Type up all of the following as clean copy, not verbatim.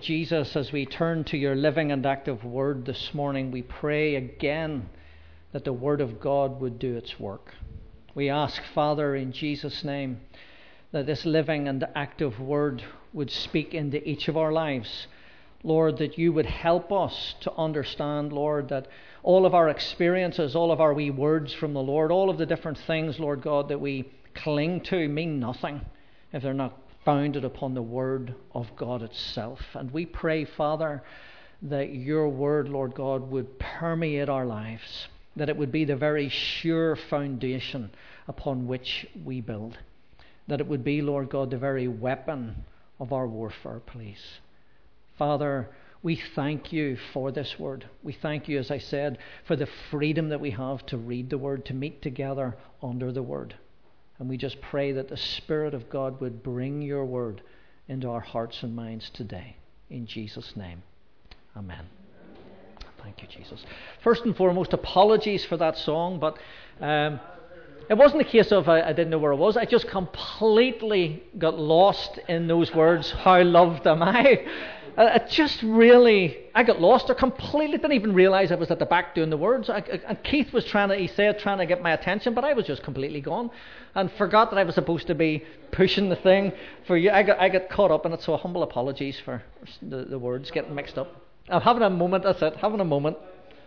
Jesus, as we turn to your living and active word this morning, we pray again that the word of God would do its work. We ask, Father, in Jesus' name, that this living and active word would speak into each of our lives. Lord, that you would help us to understand, Lord, that all of our experiences, all of our wee words from the Lord, all of the different things, Lord God, that we cling to mean nothing if they're not founded upon the word of God itself. And we pray, Father, that your word, Lord God, would permeate our lives, that it would be the very sure foundation upon which we build, that it would be, Lord God, the very weapon of our warfare, please. Father, we thank you for this word. We thank you, as I said, for the freedom that we have to read the word, to meet together under the word. And we just pray that the Spirit of God would bring your word into our hearts and minds today. In Jesus' name, amen. Thank you, Jesus. First and foremost, apologies for that song, but it wasn't a case of I didn't know where it was. I just completely got lost in those words, how loved am I? I got lost. I completely didn't even realize I was at the back doing the words. And Keith was trying to get my attention, but I was just completely gone and forgot that I was supposed to be pushing the thing for you. I got caught up in it, so humble apologies for the words getting mixed up. I'm having a moment, that's it, having a moment.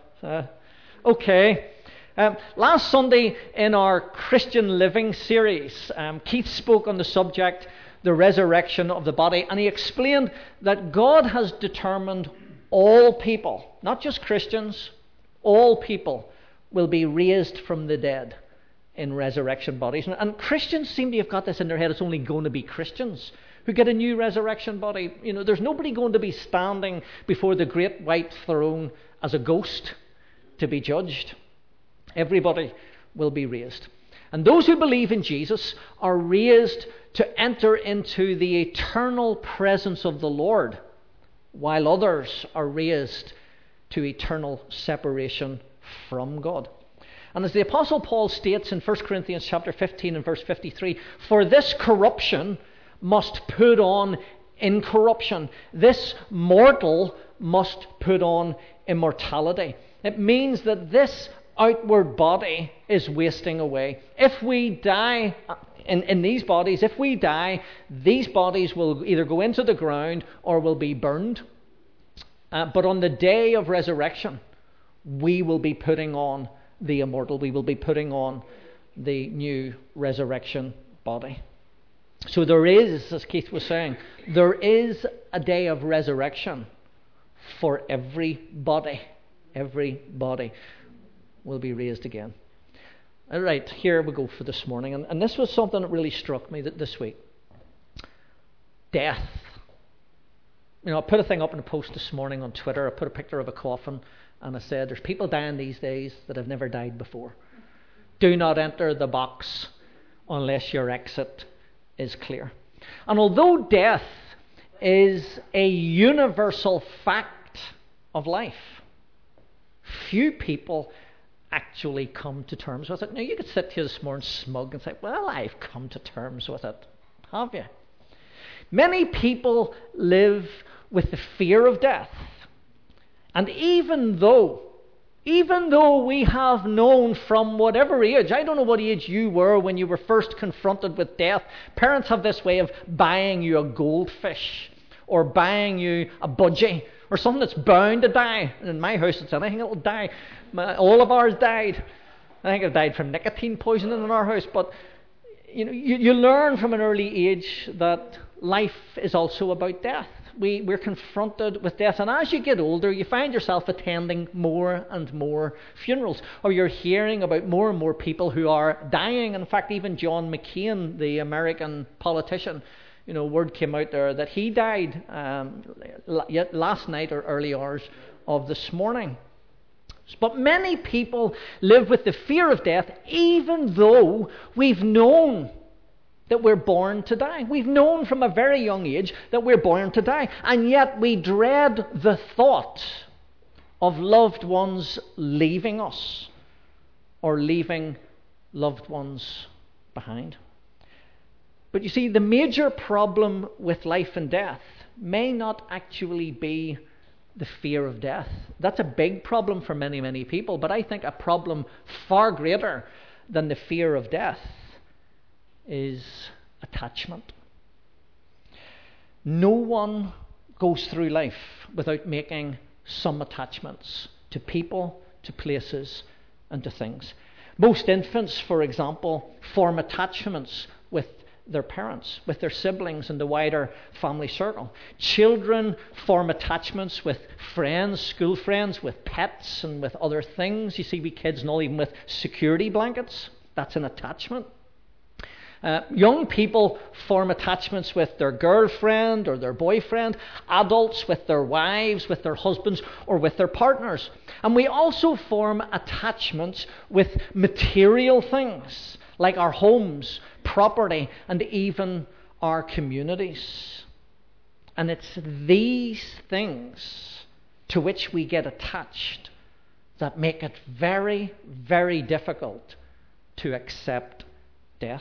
Okay. Last Sunday in our Christian Living series, Keith spoke on the subject, the resurrection of the body, and he explained that God has determined all people, not just Christians, all people will be raised from the dead in resurrection bodies. And Christians seem to have got this in their head, it's only going to be Christians who get a new resurrection body. You know, there's nobody going to be standing before the great white throne as a ghost to be judged. Everybody will be raised. And those who believe in Jesus are raised to enter into the eternal presence of the Lord, while others are raised to eternal separation from God. And as the Apostle Paul states in 1 Corinthians chapter 15 and verse 53, for this corruption must put on incorruption. This mortal must put on immortality. It means that this outward body is wasting away. If we die in these bodies, these bodies will either go into the ground or will be burned. But on the day of resurrection, we will be putting on the immortal. We will be putting on the new resurrection body. So there is, as Keith was saying, there is a day of resurrection for everybody. Everybody will be raised again. All right, here we go for this morning. And this was something that really struck me this week. Death. You know, I put a thing up in a post this morning on Twitter. I put a picture of a coffin and I said, there's people dying these days that have never died before. Do not enter the box unless your exit is clear. And although death is a universal fact of life, few people actually come to terms with it. Now, you could sit here this morning smug and say, well, I've come to terms with it. Have you? Many people live with the fear of death. And even though we have known from whatever age, I don't know what age you were when you were first confronted with death, parents have this way of buying you a goldfish or buying you a budgie or something that's bound to die. And in my house, it's anything that will die. All of ours died. I think it died from nicotine poisoning in our house. But you know, you learn from an early age that life is also about death. We're confronted with death. And as you get older, you find yourself attending more and more funerals. Or you're hearing about more and more people who are dying. In fact, even John McCain, the American politician, you know, word came out there that he died last night or early hours of this morning. But many people live with the fear of death, even though we've known that we're born to die. We've known from a very young age that we're born to die. And yet we dread the thought of loved ones leaving us or leaving loved ones behind. But you see, the major problem with life and death may not actually be the fear of death. That's a big problem for many, many people, but I think a problem far greater than the fear of death is attachment. No one goes through life without making some attachments to people, to places, and to things. Most infants, for example, form attachments with their parents, with their siblings and the wider family circle. Children form attachments with friends, school friends, with pets and with other things. You see, we kids know even with security blankets, that's an attachment. Young people form attachments with their girlfriend or their boyfriend, adults with their wives, with their husbands, or with their partners. And we also form attachments with material things, like our homes, property, and even our communities. And it's these things to which we get attached that make it very, very difficult to accept death.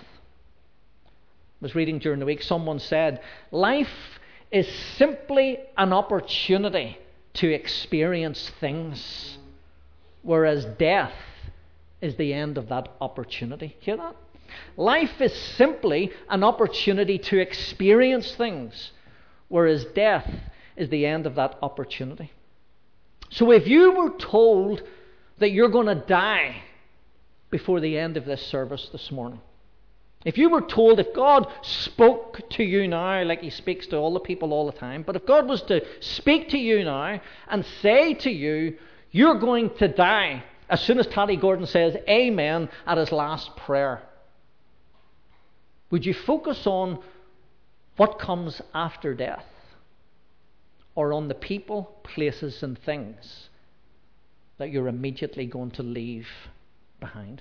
I was reading during the week, someone said, life is simply an opportunity to experience things, whereas death is the end of that opportunity. Hear that? Life is simply an opportunity to experience things, whereas death is the end of that opportunity. So if you were told that you're going to die before the end of this service this morning, if you were told, if God spoke to you now, like he speaks to all the people all the time, but if God was to speak to you now and say to you, you're going to die, as soon as Taddy Gordon says amen at his last prayer, would you focus on what comes after death, or on the people, places, and things that you're immediately going to leave behind?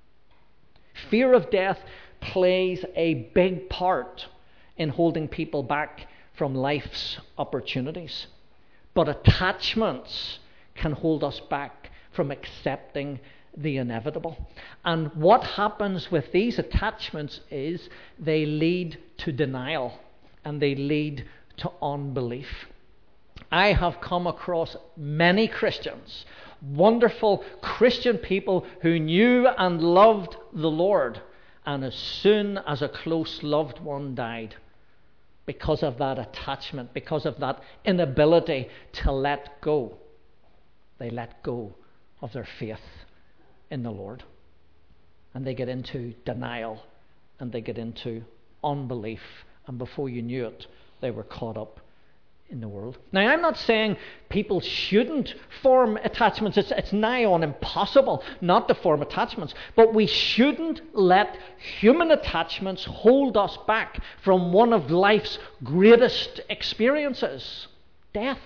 Fear of death plays a big part in holding people back from life's opportunities. But attachments can hold us back from accepting the inevitable. And what happens with these attachments is they lead to denial and they lead to unbelief. I have come across many Christians, wonderful Christian people who knew and loved the Lord, and as soon as a close loved one died, because of that attachment, because of that inability to let go, they let go of their faith in the Lord. And they get into denial, and they get into unbelief, and before you knew it, they were caught up in the world. Now, I'm not saying people shouldn't form attachments. It's nigh on impossible not to form attachments. But we shouldn't let human attachments hold us back from one of life's greatest experiences, death.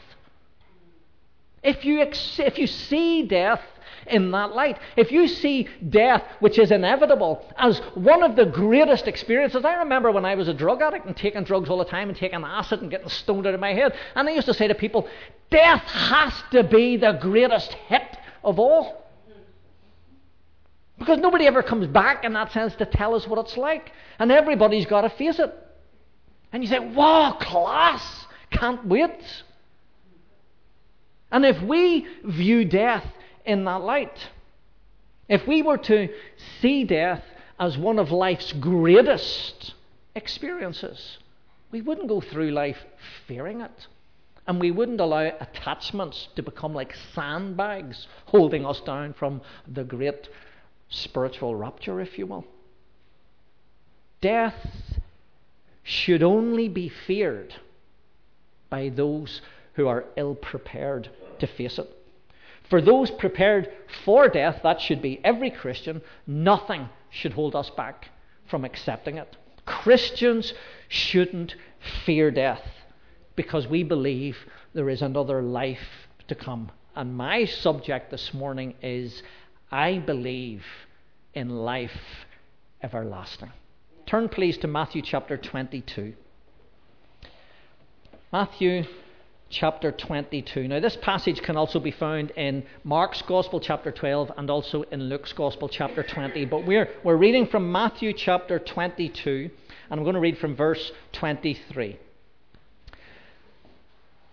If you see death in that light, if you see death, which is inevitable, as one of the greatest experiences. I remember when I was a drug addict and taking drugs all the time and taking acid and getting stoned out of my head, and I used to say to people, death has to be the greatest hit of all, because nobody ever comes back in that sense to tell us what it's like, and everybody's got to face it. And you say, wow, class, can't wait. And if we view death in that light, if we were to see death as one of life's greatest experiences, we wouldn't go through life fearing it, and we wouldn't allow attachments to become like sandbags holding us down from the great spiritual rapture, if you will. Death should only be feared by those who are ill prepared to face it. For those prepared for death, that should be every Christian, nothing should hold us back from accepting it. Christians shouldn't fear death because we believe there is another life to come. And my subject this morning is, I believe in life everlasting. Turn please to Matthew chapter 22. Matthew chapter 22. Now this passage can also be found in Mark's Gospel chapter 12 and also in Luke's Gospel chapter 20. But we're reading from Matthew chapter 22, and I'm going to read from verse 23.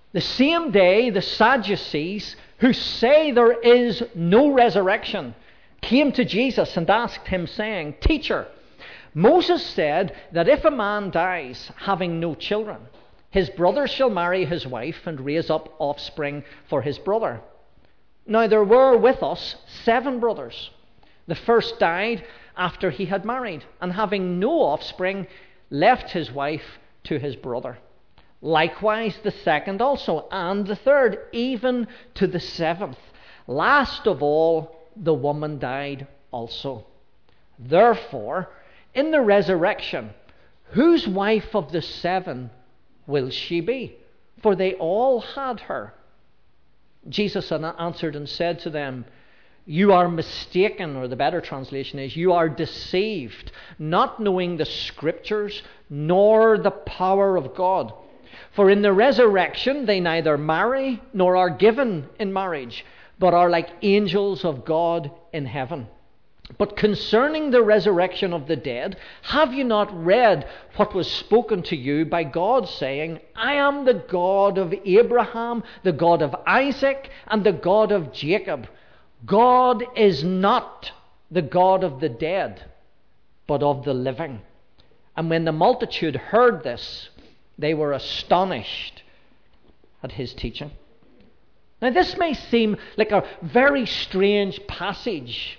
The same day, the Sadducees, who say there is no resurrection, came to Jesus and asked him, saying, "Teacher, Moses said that if a man dies having no children, his brother shall marry his wife and raise up offspring for his brother. Now there were with us 7 brothers. The first died after he had married, and having no offspring, left his wife to his brother. Likewise the second also, and the third, even to the 7th. Last of all, the woman died also. Therefore, in the resurrection, whose wife of the 7 will she be? For they all had her." Jesus answered and said to them, "You are mistaken," or the better translation is, "you are deceived, not knowing the Scriptures nor the power of God. For in the resurrection they neither marry nor are given in marriage, but are like angels of God in heaven. But concerning the resurrection of the dead, have you not read what was spoken to you by God, saying, 'I am the God of Abraham, the God of Isaac, and the God of Jacob'? God is not the God of the dead, but of the living." And when the multitude heard this, they were astonished at his teaching. Now this may seem like a very strange passage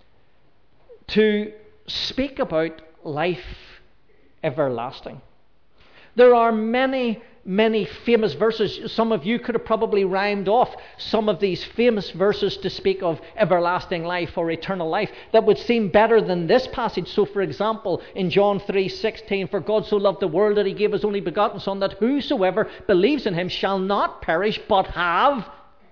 to speak about life everlasting. There are many, many famous verses. Some of you could have probably rhymed off some of these famous verses to speak of everlasting life or eternal life that would seem better than this passage. So, for example, in John 3:16, "For God so loved the world that he gave his only begotten Son, that whosoever believes in him shall not perish, but have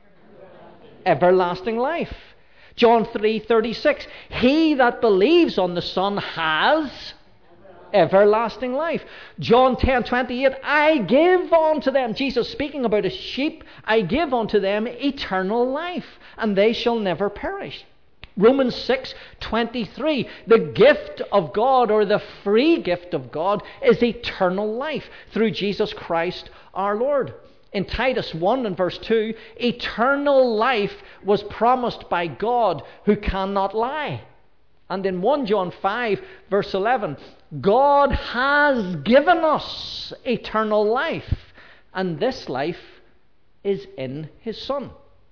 everlasting life." John 3:36, "He that believes on the Son has everlasting life." John 10:28, "I give unto them," Jesus speaking about his sheep, "I give unto them eternal life, and they shall never perish." Romans 6:23, "The gift of God," or the free gift of God, "is eternal life through Jesus Christ our Lord." In Titus 1 and verse 2, eternal life was promised by God who cannot lie. And in 1 John 5 verse 11, God has given us eternal life, and this life is in his Son.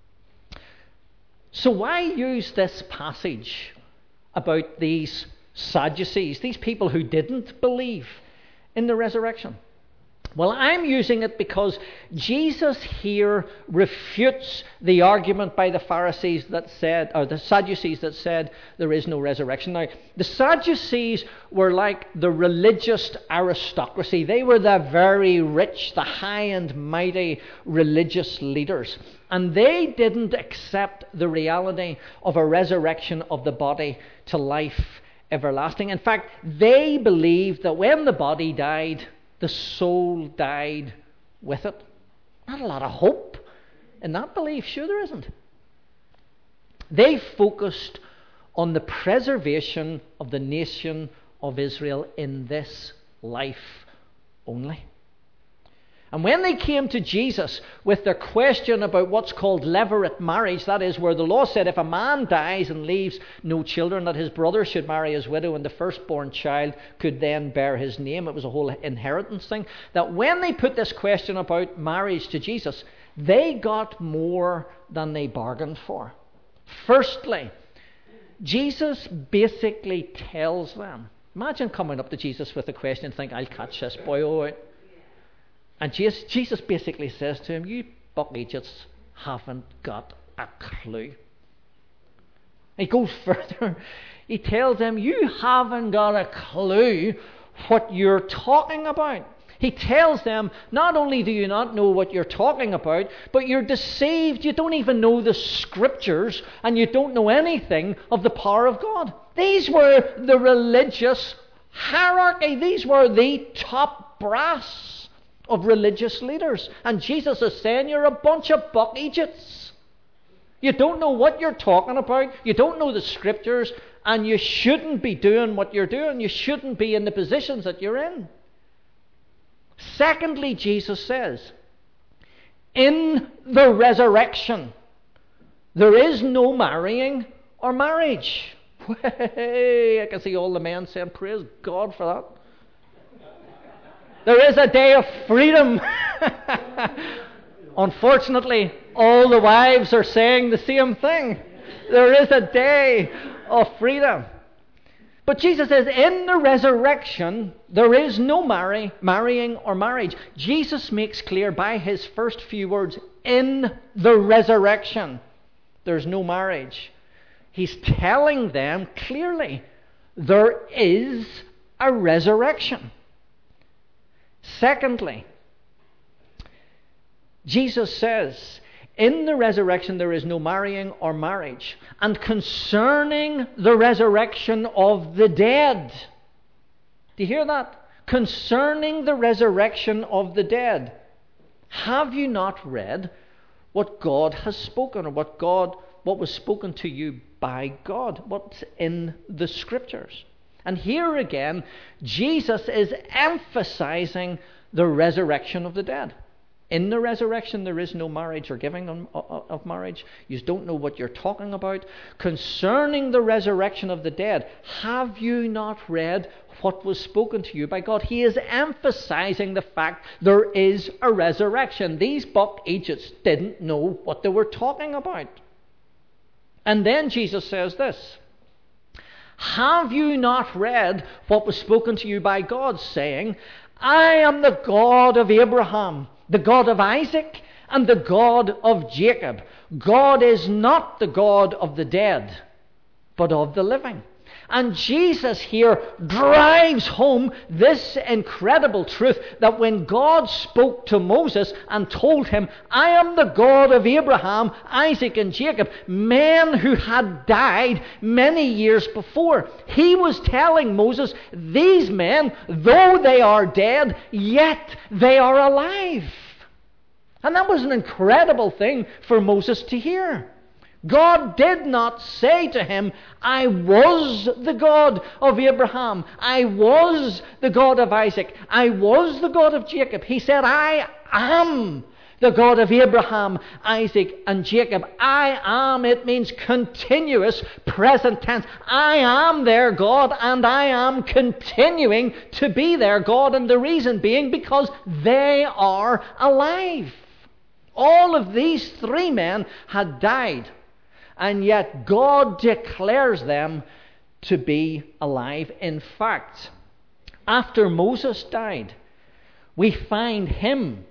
So why use this passage about these Sadducees, these people who didn't believe in the resurrection? Well, I'm using it because Jesus here refutes the argument by the Pharisees that said, or the Sadducees that said there is no resurrection. Now, the Sadducees were like the religious aristocracy. They were the very rich, the high and mighty religious leaders. And they didn't accept the reality of a resurrection of the body to life everlasting. In fact, they believed that when the body died, the soul died with it. Not a lot of hope in that belief. Sure there isn't. They focused on the preservation of the nation of Israel in this life only. And when they came to Jesus with their question about what's called levirate marriage, that is where the law said if a man dies and leaves no children, that his brother should marry his widow and the firstborn child could then bear his name. It was a whole inheritance thing. That when they put this question about marriage to Jesus, they got more than they bargained for. Firstly, Jesus basically tells them, imagine coming up to Jesus with a question and think, I'll catch this boy all right. And Jesus basically says to him, you buckwheat just haven't got a clue. He goes further. He tells them, you haven't got a clue what you're talking about. He tells them, not only do you not know what you're talking about, but you're deceived. You don't even know the Scriptures, and you don't know anything of the power of God. These were the religious hierarchy. These were the top brass of religious leaders. And Jesus is saying, you're a bunch of buck Egypts. You don't know what you're talking about. You don't know the Scriptures, and you shouldn't be doing what you're doing. You shouldn't be in the positions that you're in. Secondly, Jesus says, in the resurrection, there is no marrying or marriage. I can see all the men saying, praise God for that. There is a day of freedom. Unfortunately, all the wives are saying the same thing. There is a day of freedom. But Jesus says, in the resurrection, there is no marrying or marriage. Jesus makes clear by his first few words, in the resurrection, there's no marriage. He's telling them clearly, there is a resurrection. Secondly, Jesus says, in the resurrection there is no marrying or marriage. And concerning the resurrection of the dead. Do you hear that? Concerning the resurrection of the dead. Have you not read what God has spoken, or what was spoken to you by God? What's in the Scriptures? And here again, Jesus is emphasizing the resurrection of the dead. In the resurrection, there is no marriage or giving of marriage. You don't know what you're talking about. Concerning the resurrection of the dead, have you not read what was spoken to you by God? He is emphasizing the fact there is a resurrection. These buck Egypts didn't know what they were talking about. And then Jesus says this, have you not read what was spoken to you by God, saying, I am the God of Abraham, the God of Isaac, and the God of Jacob. God is not the God of the dead, but of the living. And Jesus here drives home this incredible truth that when God spoke to Moses and told him, I am the God of Abraham, Isaac, and Jacob, men who had died many years before, he was telling Moses, these men, though they are dead, yet they are alive. And that was an incredible thing for Moses to hear. God did not say to him, I was the God of Abraham. I was the God of Isaac. I was the God of Jacob. He said, I am the God of Abraham, Isaac, and Jacob. I am, it means continuous present tense. I am their God, and I am continuing to be their God. And the reason being because they are alive. All of these three men had died. And yet God declares them to be alive. In fact, after Moses died, we find him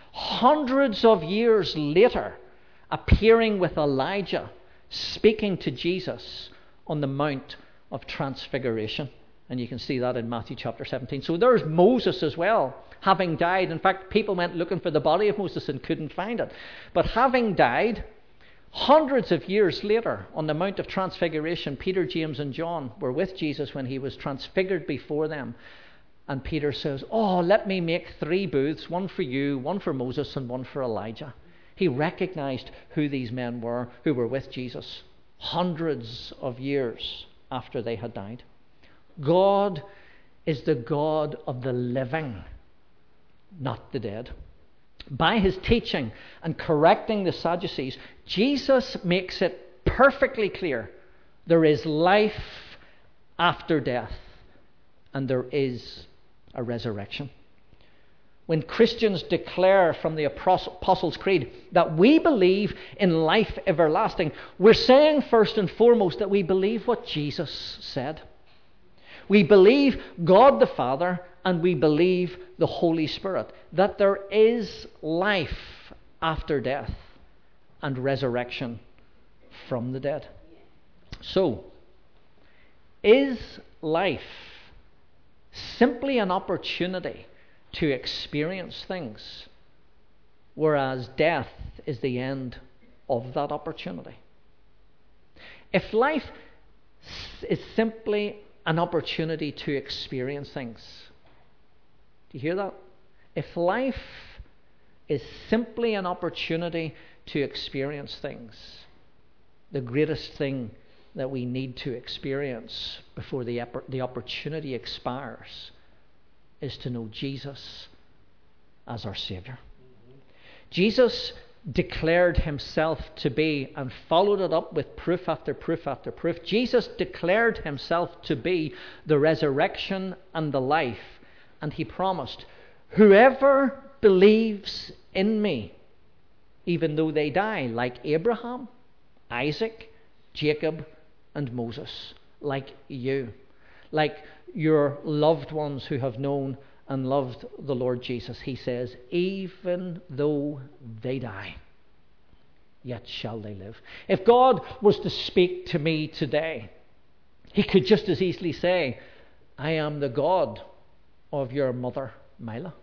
hundreds of years later appearing with Elijah, speaking to Jesus on the Mount of Transfiguration. And you can see that in Matthew chapter 17. So there's Moses as well, having died. In fact, people went looking for the body of Moses and couldn't find it. But having died, hundreds of years later, on the Mount of Transfiguration, Peter, James, and John were with Jesus when he was transfigured before them. And Peter says, let me make 3 booths, one for you, one for Moses, and one for Elijah. He recognized who these men were who were with Jesus hundreds of years after they had died. God is the God of the living, not the dead. By his teaching and correcting the Sadducees, Jesus makes it perfectly clear there is life after death, and there is a resurrection. When Christians declare from the Apostles' Creed that we believe in life everlasting, we're saying first and foremost that we believe what Jesus said. We believe God the Father, and we believe the Holy Spirit, that there is life after death and resurrection from the dead. So, is life simply an opportunity to experience things, whereas death is the end of that opportunity? If life is simply an opportunity to experience things, do you hear that? If life is simply an opportunity to experience things, the greatest thing that we need to experience before the opportunity expires is to know Jesus as our Savior. Jesus declared himself to be, and followed it up with proof after proof after proof. Jesus declared himself to be the resurrection and the life. And he promised, whoever believes in me, even though they die, like Abraham, Isaac, Jacob, and Moses, like you, like your loved ones who have known and loved the Lord Jesus, he says, even though they die, yet shall they live. If God was to speak to me today, he could just as easily say, I am the God of your mother, Mila.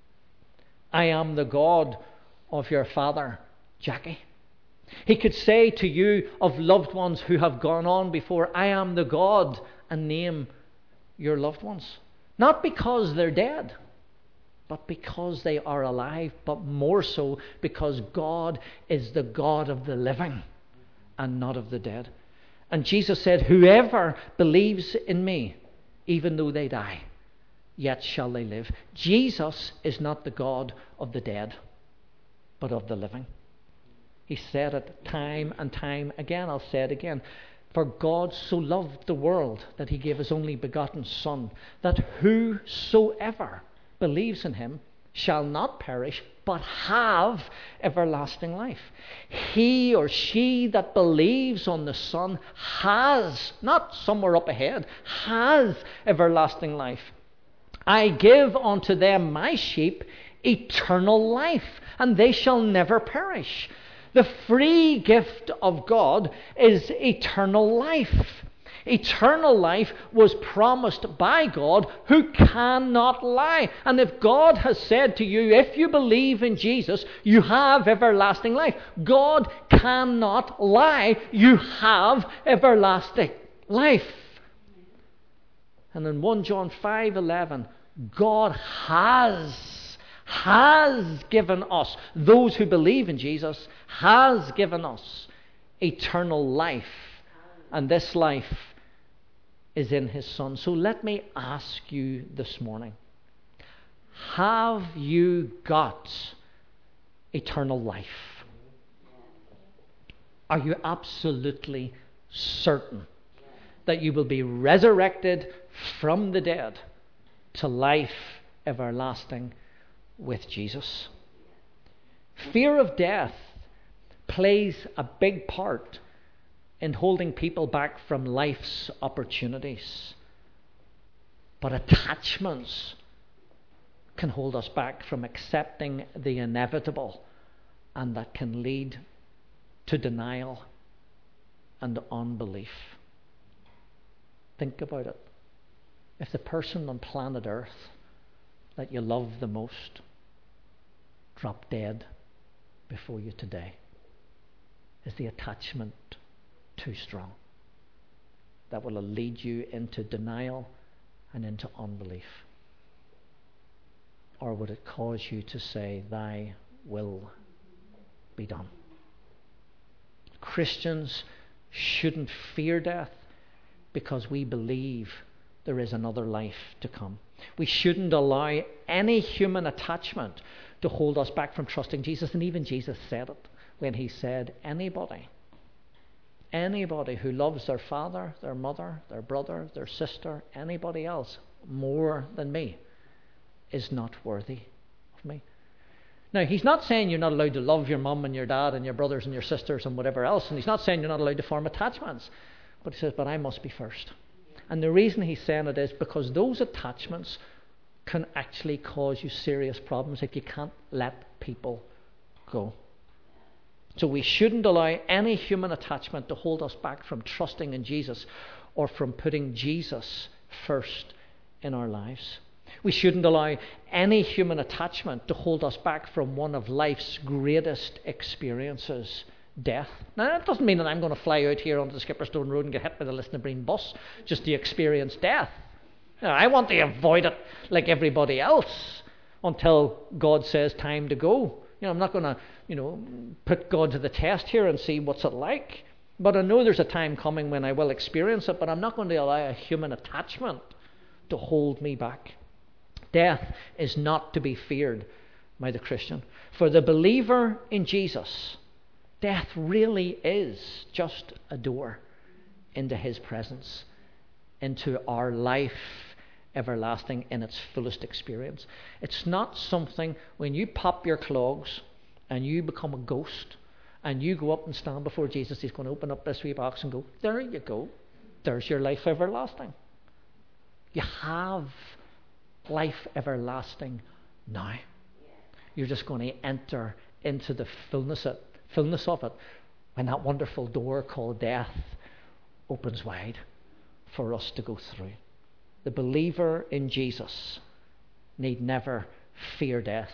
I am the God of your father, Jackie. He could say to you of loved ones who have gone on before, I am the God, and name your loved ones. Not because they're dead, but because they are alive, but more so because God is the God of the living and not of the dead. And Jesus said, whoever believes in me, even though they die, yet shall they live. Jesus is not the God of the dead, but of the living. He said it time and time again. I'll say it again. For God so loved the world that he gave his only begotten Son, that whosoever believes in him shall not perish, but have everlasting life. He or she that believes on the Son has, not somewhere up ahead, has everlasting life. I give unto them my sheep eternal life, and they shall never perish. The free gift of God is eternal life. Eternal life was promised by God, who cannot lie. And if God has said to you, if you believe in Jesus, you have everlasting life. God cannot lie. You have everlasting life. And in 1 John 5:11, God has given us, those who believe in Jesus, has given us eternal life. And this life is in his Son. So let me ask you this morning, have you got eternal life? Are you absolutely certain that you will be resurrected from the dead to life everlasting with Jesus? Fear of death plays a big part in holding people back from life's opportunities. But attachments can hold us back from accepting the inevitable, and that can lead to denial and unbelief. Think about it. If the person on planet Earth that you love the most dropped dead before you today, is the attachment too strong that will lead you into denial and into unbelief? Or would it cause you to say, thy will be done? Christians shouldn't fear death because we believe there is another life to come. We shouldn't allow any human attachment to hold us back from trusting Jesus. And even Jesus said it when he said, anybody who loves their father, their mother, their brother, their sister, anybody else more than me is not worthy of me. Now, he's not saying you're not allowed to love your mum and your dad and your brothers and your sisters and whatever else. And he's not saying you're not allowed to form attachments. But he says, but I must be first. And the reason he's saying it is because those attachments can actually cause you serious problems if you can't let people go. So we shouldn't allow any human attachment to hold us back from trusting in Jesus or from putting Jesus first in our lives. We shouldn't allow any human attachment to hold us back from one of life's greatest experiences, death. Now, that doesn't mean that I'm going to fly out here onto the Skipperstone Road and get hit by the Lisnabreen bus just to experience death. Now, I want to avoid it like everybody else until God says time to go. I'm not going to, put God to the test here and see what's it like. But I know there's a time coming when I will experience it, but I'm not going to allow a human attachment to hold me back. Death is not to be feared by the Christian. For the believer in Jesus, death really is just a door into his presence, into our life everlasting in its fullest experience. It's not something when you pop your clogs and you become a ghost and you go up and stand before Jesus, he's going to open up this wee box and go, there you go. There's your life everlasting. You have life everlasting now. You're just going to enter into the fullness of it when that wonderful door called death opens wide for us to go through. The believer in Jesus need never fear death.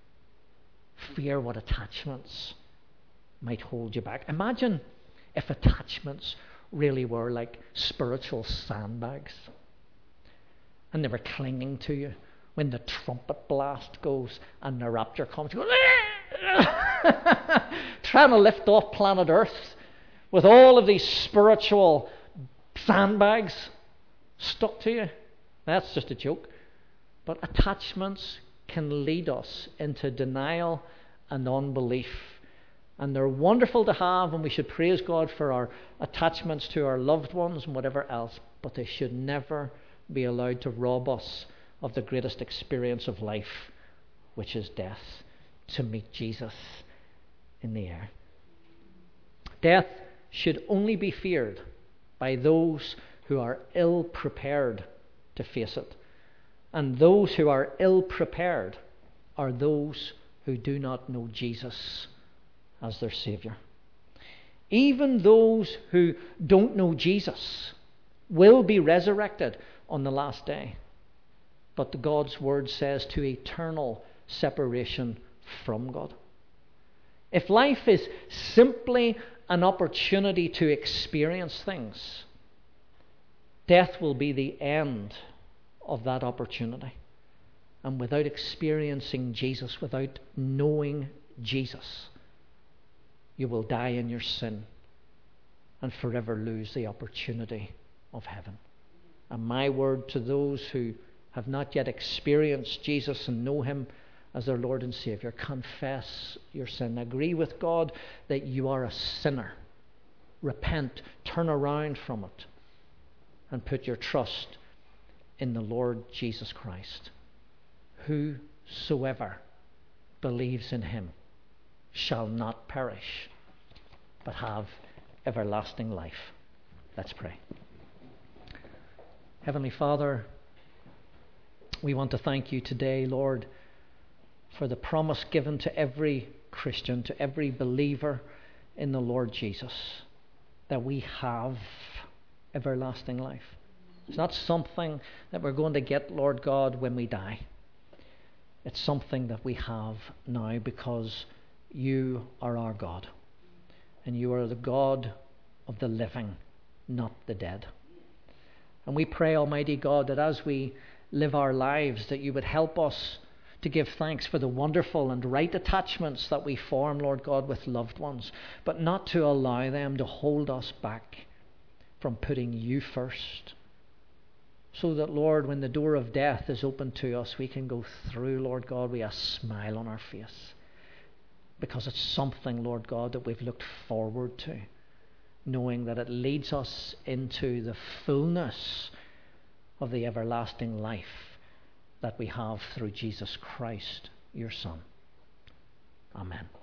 Fear what attachments might hold you back. Imagine if attachments really were like spiritual sandbags and they were clinging to you when the trumpet blast goes and the rapture comes. You go, trying to lift off planet Earth with all of these spiritual sandbags stuck to you. That's just a joke. But attachments can lead us into denial and unbelief. And they're wonderful to have, and we should praise God for our attachments to our loved ones and whatever else, but they should never be allowed to rob us of the greatest experience of life, which is death, to meet Jesus in the air. Death should only be feared by those who are ill prepared to face it. And those who are ill prepared are those who do not know Jesus as their Saviour. Even those who don't know Jesus will be resurrected on the last day. But God's word says to eternal separation from God. If life is simply an opportunity to experience things, death will be the end of that opportunity. And without experiencing Jesus, without knowing Jesus, you will die in your sin and forever lose the opportunity of heaven. And my word to those who have not yet experienced Jesus and know him as their Lord and Saviour, confess your sin. Agree with God that you are a sinner. Repent, turn around from it, and put your trust in the Lord Jesus Christ. Whosoever believes in him shall not perish, but have everlasting life. Let's pray. Heavenly Father, we want to thank you today, Lord, for the promise given to every Christian, to every believer in the Lord Jesus, that we have everlasting life. It's not something that we're going to get, Lord God, when we die. It's something that we have now because you are our God. And you are the God of the living, not the dead. And we pray, Almighty God, that as we live our lives, that you would help us to give thanks for the wonderful and right attachments that we form, Lord God, with loved ones, but not to allow them to hold us back from putting you first. So that, Lord, when the door of death is open to us, we can go through, Lord God, with a smile on our face. Because it's something, Lord God, that we've looked forward to, knowing that it leads us into the fullness of the everlasting life that we have through Jesus Christ, your Son. Amen.